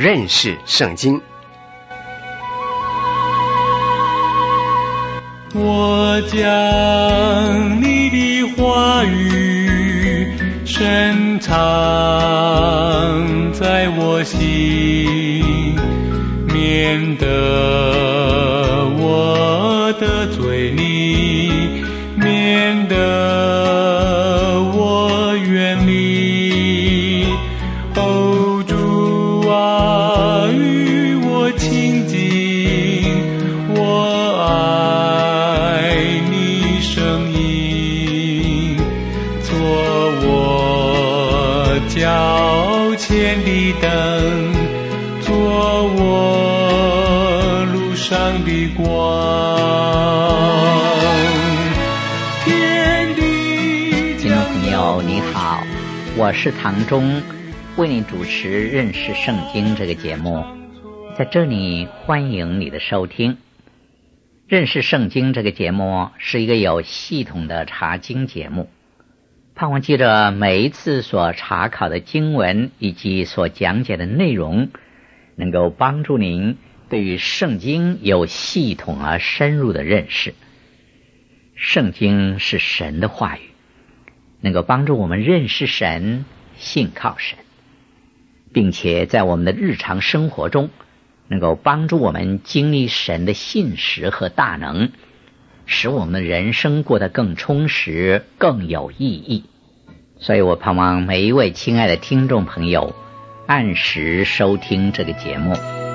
认识圣经。 我将你的话语深藏在我心，免得我得罪你，免得我远离。哦，主啊，与我亲近，我爱你声音，做我脚前的灯，做我路上的光。 听众朋友你好，我是唐忠，为你主持认识圣经这个节目，在这里欢迎你的收听。认识圣经这个节目是一个有系统的查经节目，盼望记着每一次所查考的经文以及所讲解的内容，能够帮助您对于圣经有系统而深入的认识。圣经是神的话语，能够帮助我们认识神，信靠神，并且在我们的日常生活中能够帮助我们经历神的信实和大能，使我们的人生过得更充实，更有意义。所以我盼望每一位亲爱的听众朋友按时收听这个节目。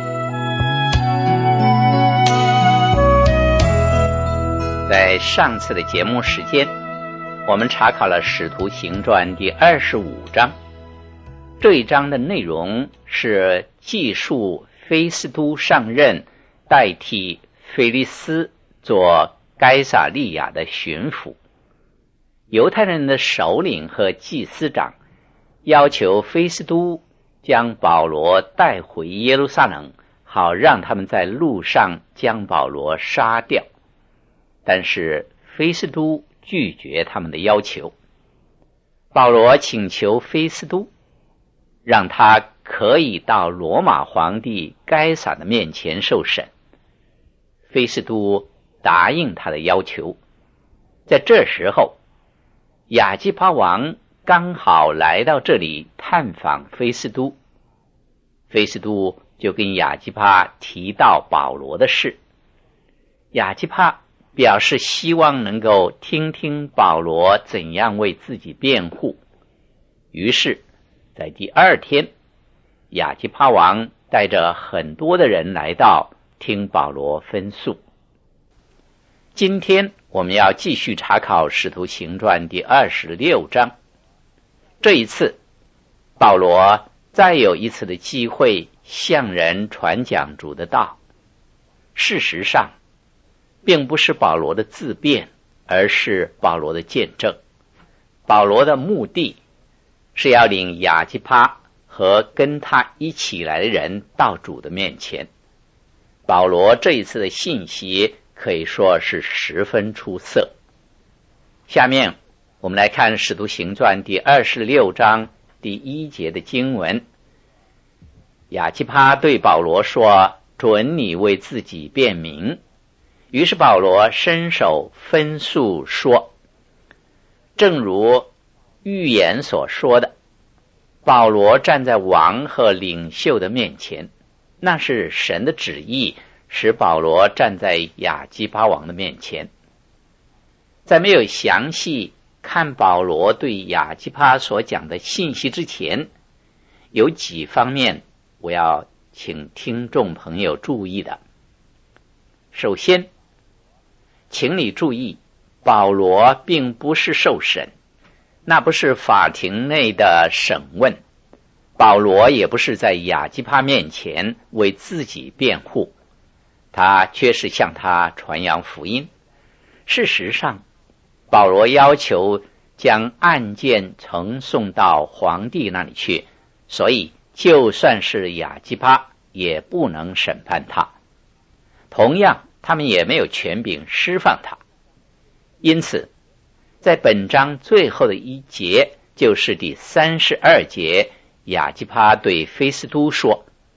在上次的节目时间，我们查考了使徒行传第25章，这一章的内容是记述菲斯都上任代替腓力斯做该撒利亚的巡抚。犹太人的首领和祭司长要求菲斯都将保罗带回耶路撒冷，好让他们在路上将保罗杀掉。但是菲斯都拒绝他们的要求。保罗请求菲斯都让他可以到罗马皇帝该撒的面前受审。菲斯都答应他的要求。在这时候，亚基帕王刚好来到这里探访菲斯都，菲斯都就跟亚基帕提到保罗的事。亚基帕表示希望能够听听保罗怎样为自己辩护。于是在第二天，亚基帕王带着很多的人来到，听保罗分诉。今天我们要继续查考使徒行传第26章。这一次保罗再有一次的机会向人传讲主的道。事实上并不是保罗的自辩，而是保罗的见证。保罗的目的是要领亚基帕和跟他一起来的人到主的面前。保罗这一次的信息可以说是十分出色。下面我们来看使徒行传第26章第1节的经文。亚基帕对保罗说，准你为自己辩明。于是保罗伸手分诉说，正如预言所说的，保罗站在王和领袖的面前，那是神的旨意，使保罗站在亚基帕王的面前。在没有详细看保罗对亚基帕所讲的信息之前，有几方面我要请听众朋友注意的。首先，请你注意，保罗并不是受审，那不是法庭内的审问。保罗也不是在亚基帕面前为自己辩护，他却是向他传扬福音。事实上，保罗要求将案件呈送到皇帝那里去，所以就算是亚基帕也不能审判他。同样，他们也没有权柄释放他。因此在本章最后的一节，就是第32节，亚基帕对菲斯都说，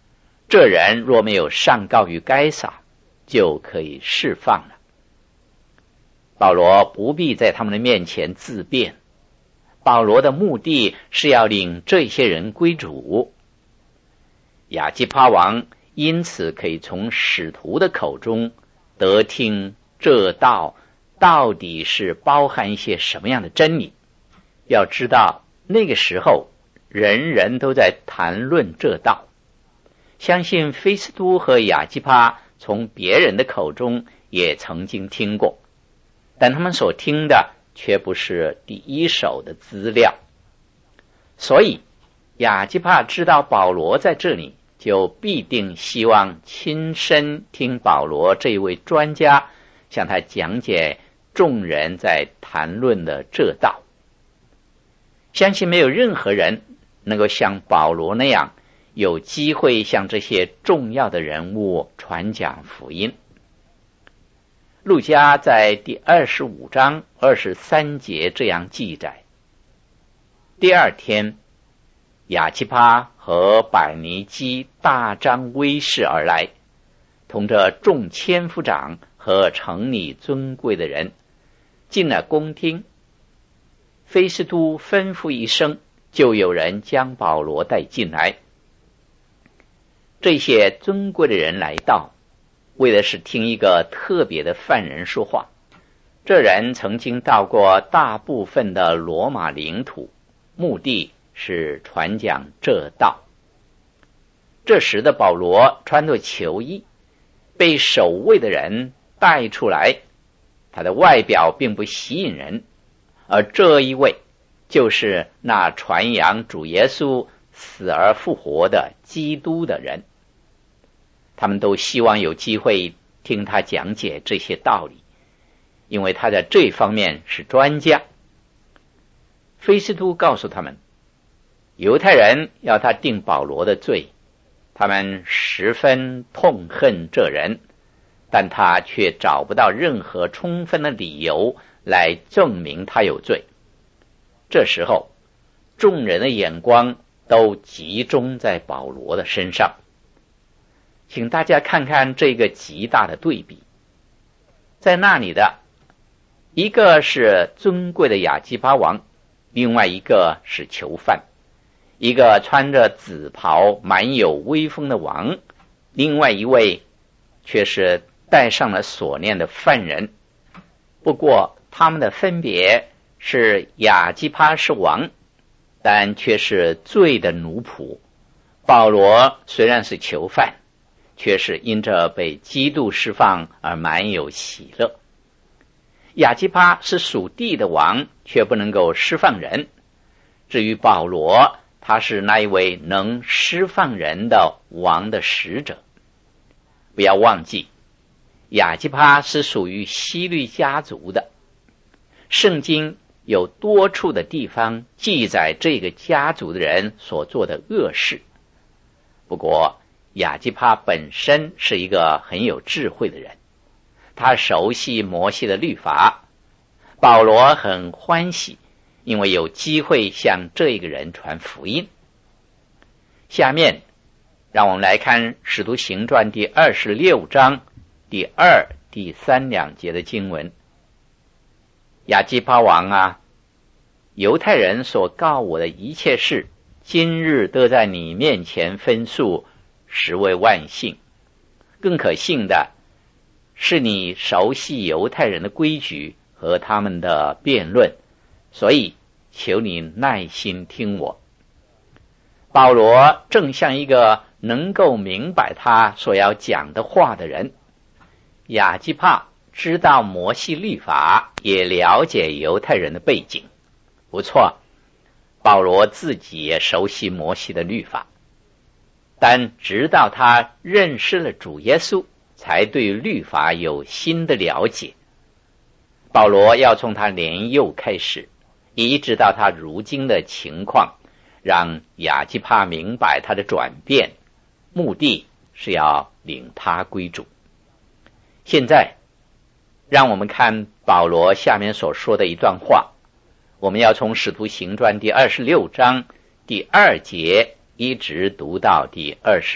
这人若没有上告于该撒，就可以释放了。保罗不必在他们的面前自辩，保罗的目的是要领这些人归主。亚基帕王因此可以从使徒的口中得听这道到底是包含一些什么样的真理。要知道那个时候人人都在谈论这道，相信菲斯都和亚基帕从别人的口中也曾经听过，但他们所听的却不是第一手的资料。所以亚基帕知道保罗在这里，就必定希望亲身听保罗这一位专家向他讲解众人在谈论的这道。相信没有任何人能够像保罗那样有机会向这些重要的人物传讲福音。路加在第25章23节这样记载：第二天，亚基帕和百尼基大张威势而来，同着众千夫长和城里尊贵的人进了宫厅。菲斯都吩咐一声，就有人将保罗带进来。这些尊贵的人来到，为的是听一个特别的犯人说话。这人曾经到过大部分的罗马领土，目的是传讲这道。这时的保罗穿着囚衣，被守卫的人带出来，他的外表并不吸引人，而这一位就是那传扬主耶稣死而复活的基督的人。他们都希望有机会听他讲解这些道理，因为他在这方面是专家。菲斯都告诉他们，犹太人要他定保罗的罪，他们十分痛恨这人，但他却找不到任何充分的理由来证明他有罪。这时候，众人的眼光都集中在保罗的身上。请大家看看这个极大的对比，在那里的一个是尊贵的亚基帕王，另外一个是囚犯，一个穿着紫袍满有威风的王，另外一位却是戴上了锁链的犯人。不过他们的分别是亚基帕是王，但却是罪的奴仆。保罗虽然是囚犯，却是因着被基督释放而满有喜乐。亚基帕是属地的王，却不能够释放人。至于保罗，他是那一位能释放人的王的使者。不要忘记，亚基帕是属于希律家族的。圣经有多处的地方记载这个家族的人所做的恶事。不过亚基帕本身是一个很有智慧的人，他熟悉摩西的律法。保罗很欢喜，因为有机会向这个人传福音。下面让我们来看使徒行传第26章第2、第3两节的经文。亚基帕王啊，犹太人所告我的一切事，今日都在你面前分述，实为万幸。更可信的是，你熟悉犹太人的规矩和他们的辩论，所以求你耐心听我。保罗正像一个能够明白他所要讲的话的人。亚基帕知道摩西律法，也了解犹太人的背景。不错，保罗自己也熟悉摩西的律法，但直到他认识了主耶稣，才对律法有新的了解。保罗要从他年幼开始，一直到他如今的情况，让亚基帕明白他的转变，目的是要领他归主。现在让我们看保罗下面所说的一段话，我们要从使徒行传第26章第2节一直读到第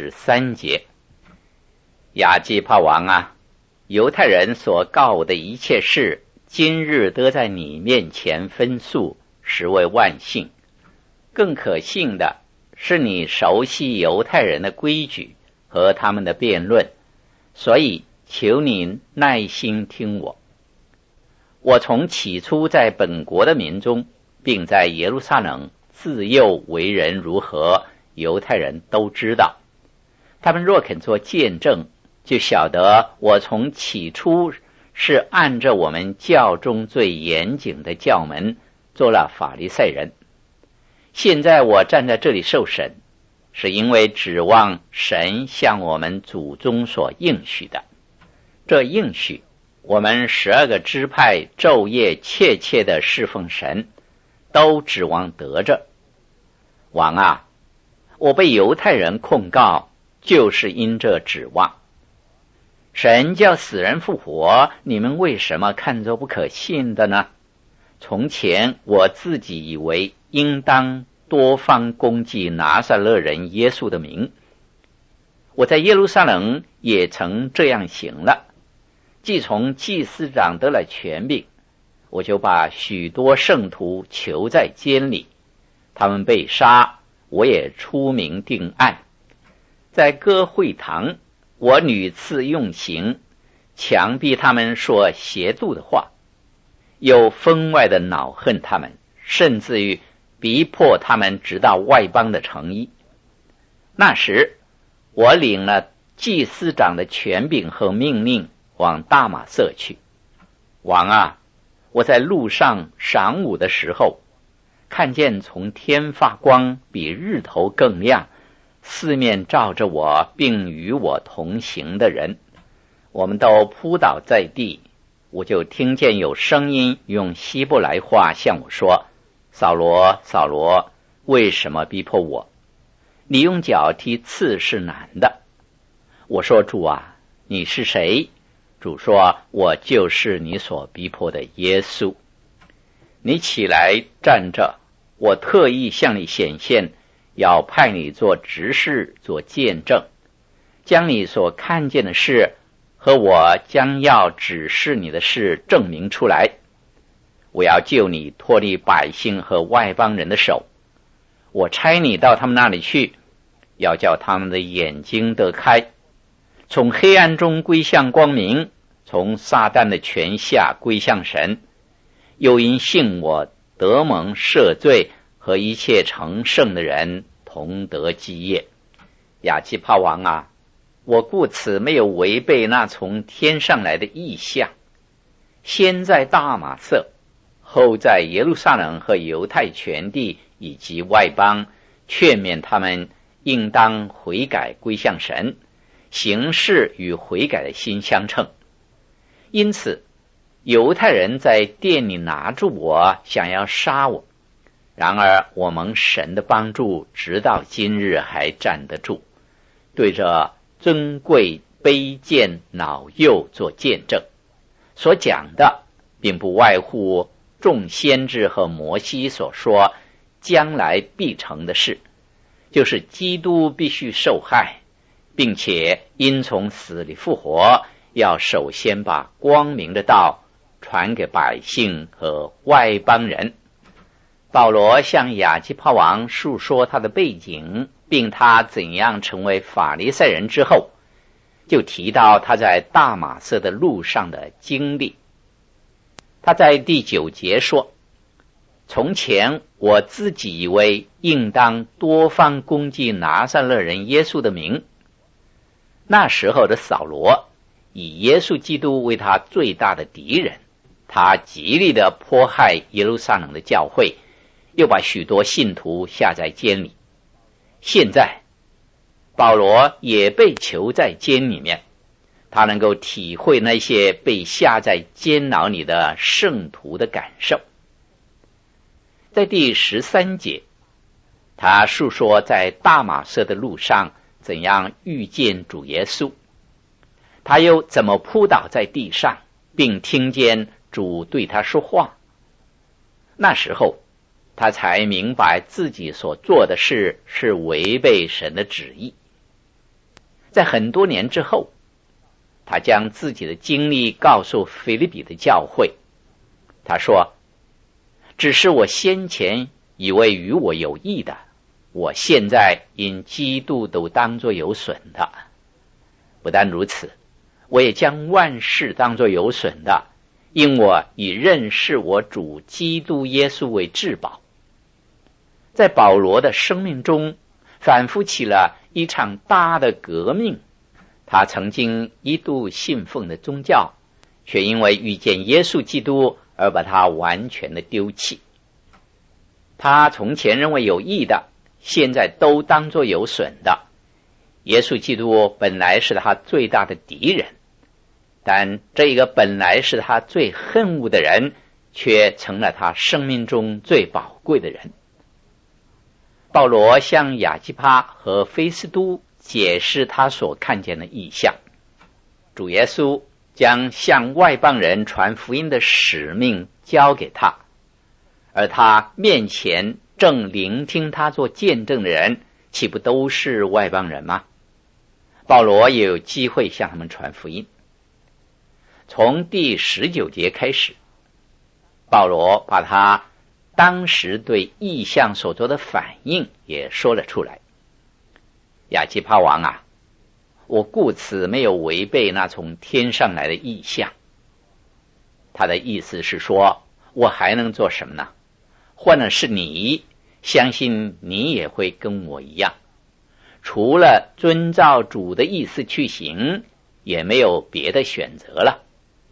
23节。亚基帕王啊，犹太人所告我的一切事，今日得在你面前分诉，实为万幸。更可信的是你熟悉犹太人的规矩和他们的辩论，所以求你耐心听我。我从起初在本国的民中，并在耶路撒冷自幼为人如何，犹太人都知道。他们若肯做见证，就晓得我从起初是按着我们教中最严谨的教门做了法利赛人。现在我站在这里受审，是因为指望神向我们祖宗所应许的。这应许，我们12个支派昼夜切切地侍奉神，都指望得着。王啊，我被犹太人控告，就是因这指望。神叫死人复活，你们为什么看作不可信的呢？从前我自己以为应当多方攻击拿撒勒人耶稣的名，我在耶路撒冷也曾这样行了。既从祭司长得了权柄，我就把许多圣徒囚在监里，他们被杀，我也出名定案。在各会堂，我屡次用刑，强逼他们说邪妒的话，又分外的恼恨他们，甚至于逼迫他们直到外邦的城邑。那时我领了祭司长的权柄和命令，往大马色去。王啊，我在路上晌午的时候，看见从天发光，比日头更亮，四面照着我并与我同行的人，我们都扑倒在地。我就听见有声音用希伯来话向我说：扫罗，扫罗，为什么逼迫我？你用脚踢刺是难的。我说：主啊，你是谁？主说：我就是你所逼迫的耶稣。你起来站着，我特意向你显现，要派你做执事，做见证，将你所看见的事和我将要指示你的事证明出来。我要救你脱离百姓和外邦人的手，我差你到他们那里去，要叫他们的眼睛得开，从黑暗中归向光明，从撒旦的权下归向神，又因信我得蒙赦罪，和一切成圣的人同得基业。亚基帕王啊，我故此没有违背那从天上来的异象，先在大马色，后在耶路撒冷和犹太全地以及外邦，劝勉他们应当悔改归向神，行事与悔改的心相称。因此犹太人在殿里拿住我，想要杀我，然而我蒙神的帮助，直到今日还站得住，对着尊贵卑贱老幼做见证。所讲的并不外乎众先知和摩西所说将来必成的事，就是基督必须受害，并且因从死里复活，要首先把光明的道传给百姓和外邦人。保罗向亚基帕王述说他的背景，并他怎样成为法利赛人之后，就提到他在大马色的路上的经历。他在第9节说：从前我自己以为应当多方攻击拿撒勒人耶稣的名。那时候的扫罗以耶稣基督为他最大的敌人，他极力的迫害耶路撒冷的教会，又把许多信徒下在监里。现在保罗也被囚在监里面，他能够体会那些被下在监牢里的圣徒的感受。在第13节，他述说在大马色的路上怎样遇见主耶稣，他又怎么扑倒在地上，并听见主对他说话。那时候他才明白自己所做的事是违背神的旨意。在很多年之后，他将自己的经历告诉腓立比的教会。他说，只是我先前以为与我有益的，我现在因基督都当作有损的。不但如此，我也将万事当作有损的，因我以认识我主基督耶稣为至宝。在保罗的生命中反复起了一场大的革命。他曾经一度信奉的宗教，却因为遇见耶稣基督而把它完全的丢弃。他从前认为有益的，现在都当作有损的。耶稣基督本来是他最大的敌人，但这个本来是他最恨恶的人，却成了他生命中最宝贵的人。保罗向亚基帕和菲斯都解释他所看见的异象。主耶稣将向外邦人传福音的使命交给他，而他面前正聆听他做见证的人，岂不都是外邦人吗？保罗也有机会向他们传福音。从第19节开始，保罗把他当时对异象所做的反应也说了出来。亚基帕王啊，我故此没有违背那从天上来的异象。他的意思是说，我还能做什么呢？换了是你，相信你也会跟我一样，除了遵照主的意思去行，也没有别的选择了。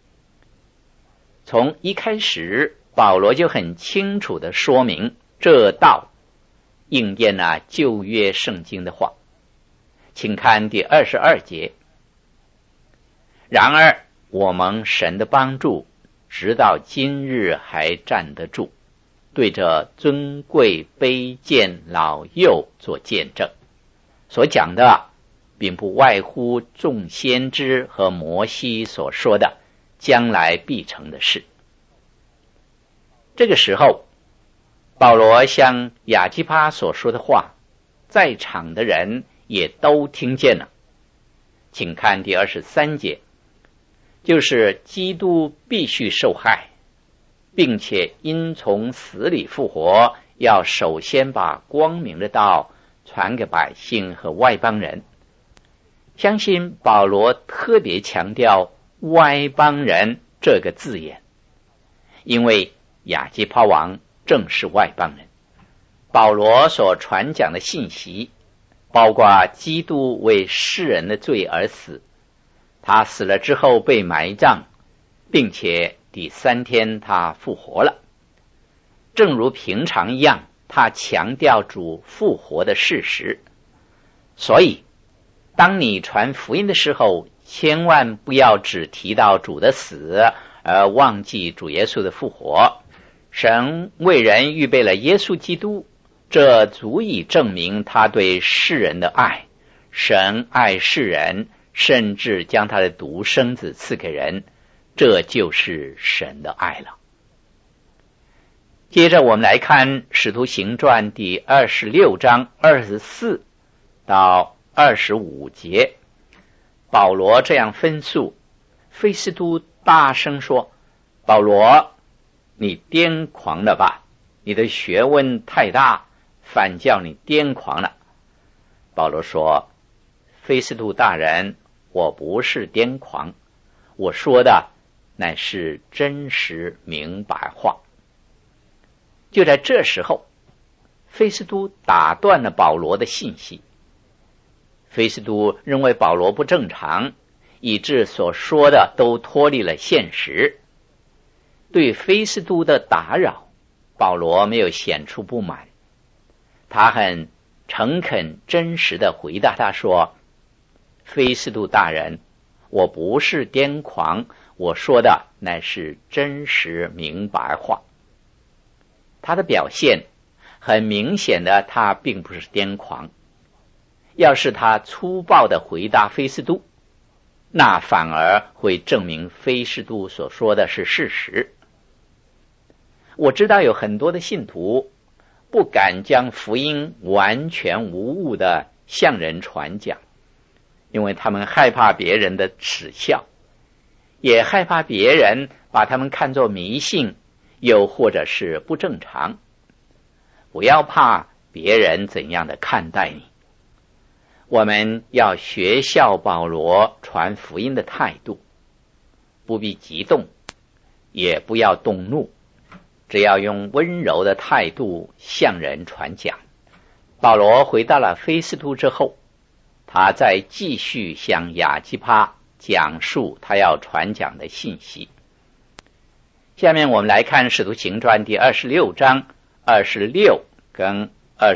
从一开始，保罗就很清楚地说明，这道应验了旧约圣经的话。请看第22节。然而我蒙神的帮助，直到今日还站得住，对着尊贵卑贱老幼做见证。所讲的并不外乎众先知和摩西所说的将来必成的事。这个时候，保罗向亚基帕所说的话，在场的人也都听见了。请看第23节，就是基督必须受害，并且因从死里复活，要首先把光明的道传给百姓和外邦人。相信保罗特别强调外邦人这个字眼，因为亚基帕王正是外邦人。保罗所传讲的信息包括基督为世人的罪而死，他死了之后被埋葬，并且第3天他复活了。正如平常一样，他强调主复活的事实。所以当你传福音的时候，千万不要只提到主的死而忘记主耶稣的复活。神为人预备了耶稣基督，这足以证明他对世人的爱。神爱世人，甚至将他的独生子赐给人，这就是神的爱了。接着我们来看使徒行传第26章24到25节，保罗这样分述。菲斯都大声说，保罗，你癫狂了吧？你的学问太大，反叫你癫狂了。保罗说，菲斯都大人，我不是癫狂，我说的乃是真实明白话。就在这时候，菲斯都打断了保罗的信息。菲斯都认为保罗不正常，以致所说的都脱离了现实。对菲斯都的打扰，保罗没有显出不满，他很诚恳真实的回答他说，菲斯都大人，我不是癫狂，我说的乃是真实明白话。他的表现很明显的，他并不是癫狂。要是他粗暴的回答菲斯都，那反而会证明菲斯都所说的是事实。我知道有很多的信徒不敢将福音完全无误地向人传讲，因为他们害怕别人的耻笑，也害怕别人把他们看作迷信，又或者是不正常。不要怕别人怎样的看待你，我们要学效保罗传福音的态度，不必激动，也不要动怒，只要用温柔的态度向人传讲。保罗回到了菲斯都之后，他再继续向亚基帕讲述他要传讲的信息。下面我们来看使徒行传第26章26跟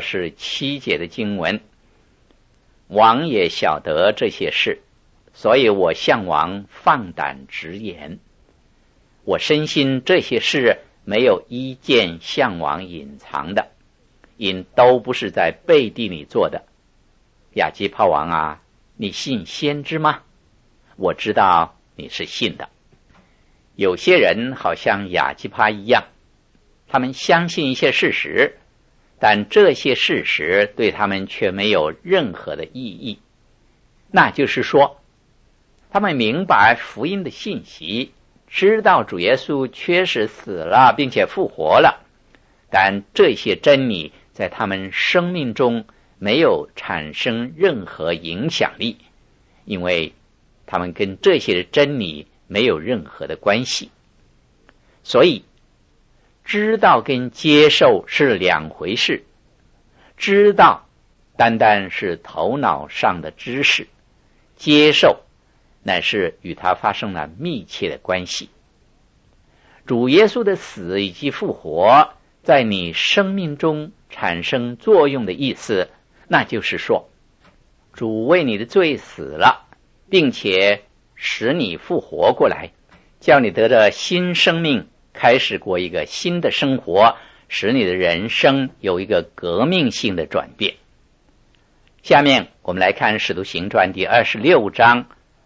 27节的经文。王也晓得这些事，所以我向王放胆直言。我深信这些事没有一件向王隐藏的，因都不是在背地里做的。亚基帕王啊，你信先知吗？我知道你是信的。有些人好像亚基帕一样，他们相信一些事实，但这些事实对他们却没有任何的意义。那就是说，他们明白福音的信息，知道主耶稣确实死了并且复活了，但这些真理在他们生命中没有产生任何影响力，因为他们跟这些真理没有任何的关系。所以知道跟接受是两回事，知道单单是头脑上的知识，接受乃是与他发生了密切的关系。主耶稣的死以及复活在你生命中产生作用的意思，那就是说，主为你的罪死了，并且使你复活过来，叫你得着新生命，开始过一个新的生活，使你的人生有一个革命性的转变。下面我们来看使徒行传第26章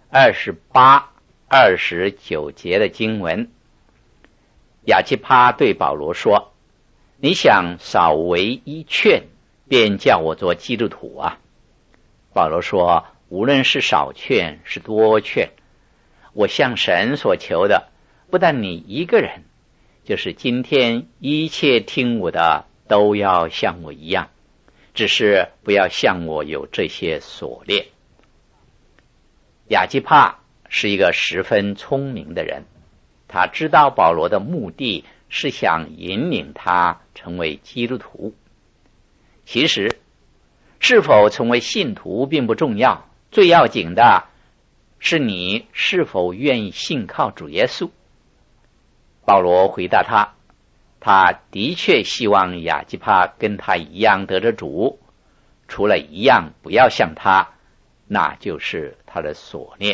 28、29节的经文。亚基帕对保罗说，你想少为一劝，便叫我做基督徒啊？保罗说，无论是少劝是多劝，我向神所求的不但你一个人，就是今天一切听我的都要像我一样，只是不要像我有这些锁链。亚基帕是一个十分聪明的人，他知道保罗的目的是想引领他成为基督徒。其实是否成为信徒并不重要，最要紧的是你是否愿意信靠主耶稣。保罗回答他，他的确希望亚基帕跟他一样得着主，除了一样不要像他，那就是他的锁链。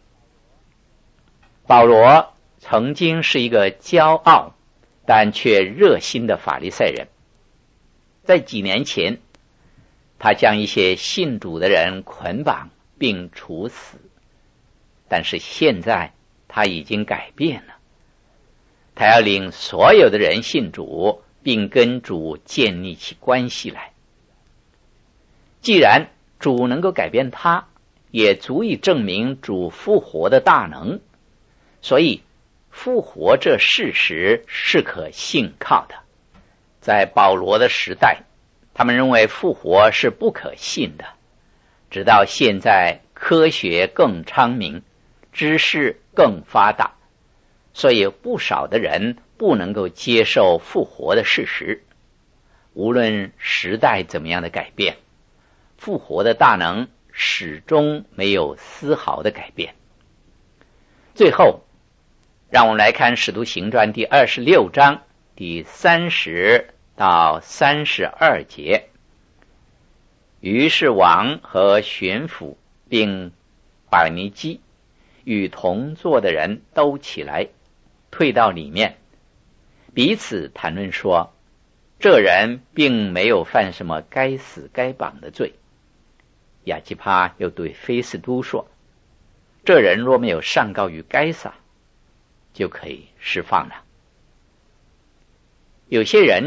保罗曾经是一个骄傲但却热心的法利赛人，在几年前他将一些信主的人捆绑并处死，但是现在他已经改变了，他要领所有的人信主，并跟主建立起关系来。既然主能够改变他，也足以证明主复活的大能，所以复活这事实是可信靠的。在保罗的时代，他们认为复活是不可信的，直到现在科学更昌明，知识更发达，所以不少的人不能够接受复活的事实。无论时代怎么样的改变，复活的大能始终没有丝毫的改变。最后让我们来看使徒行传第26章第30到32节。于是王和巡抚并百尼基与同坐的人都起来，退到里面，彼此谈论说，这人并没有犯什么该死该绑的罪。亚基帕又对菲斯都说，这人若没有上告于该撒，就可以释放了。有些人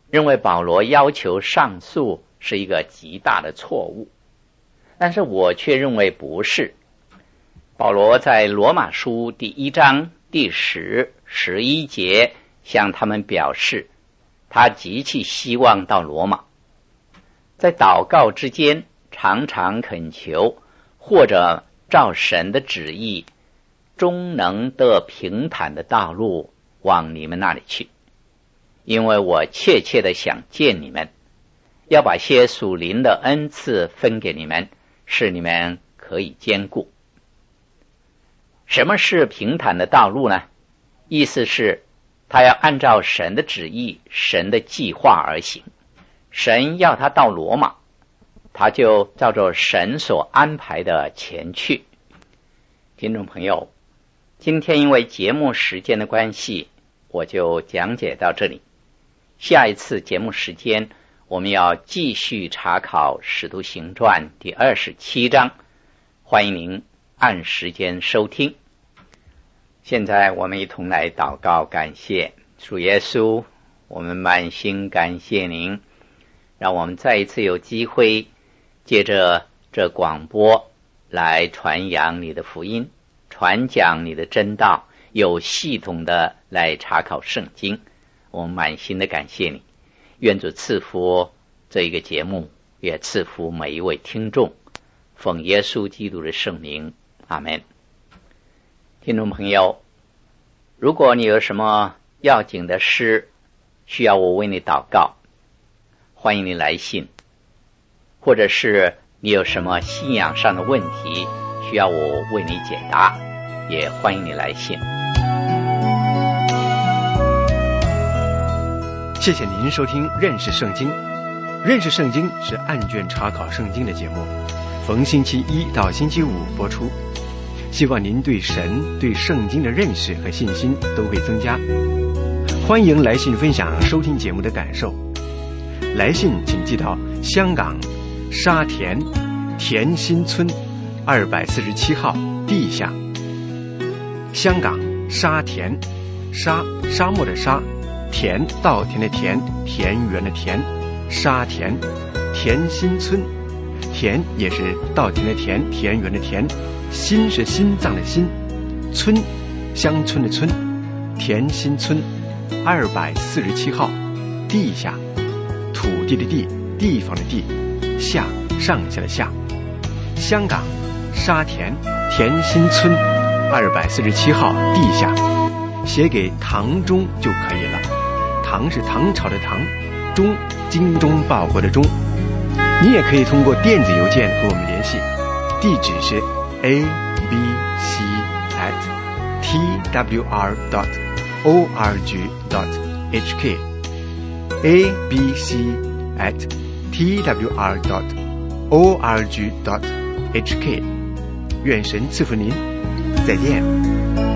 认为保罗要求上诉是一个极大的错误，但是我却认为不是。保罗在罗马书第1章第10、11节向他们表示，他极其希望到罗马，在祷告之间常常恳求，或者照神的旨意，终能得平坦的道路往你们那里去。因为我切切的想见你们，要把些属灵的恩赐分给你们，使你们可以兼顾。什么是平坦的道路呢？意思是他要按照神的旨意、神的计划而行。神要他到罗马，他就照着神所安排的前去。听众朋友，今天因为节目时间的关系，我就讲解到这里。下一次节目时间，我们要继续查考《使徒行传》第27章，欢迎您按时间收听。现在我们一同来祷告，感谢主耶稣，我们满心感谢您，让我们再一次有机会借着这广播来传扬你的福音，传讲你的真道，有系统的来查考圣经。我们满心的感谢你，愿主赐福这一个节目，也赐福每一位听众，奉耶稣基督的圣名，阿们。听众朋友，如果你有什么要紧的事需要我为你祷告，欢迎你来信，或者是你有什么信仰上的问题需要我为你解答，也欢迎你来信。 谢谢您收听认识圣经。认识圣经是按卷查考圣经的节目，逢星期1到星期5播出。希望您对神、对圣经的认识和信心都会增加。欢迎来信分享收听节目的感受。来信请寄到香港沙田田心村247号地下。香港沙田，沙漠的沙，田稻田的田，田园的田，沙田田心村，田也是稻田的田，田园的田，心是心脏的心，村乡村的村，田心村247号地下，土地的地，地方的地，下上下的下。香港沙田田心村247号地下，写给唐中就可以了。唐是唐朝的唐，中精忠报国的忠。你也可以通过电子邮件和我们联系，地址是 abc@twr.org.hk abc@twr.org.hk。愿神赐福您，再见。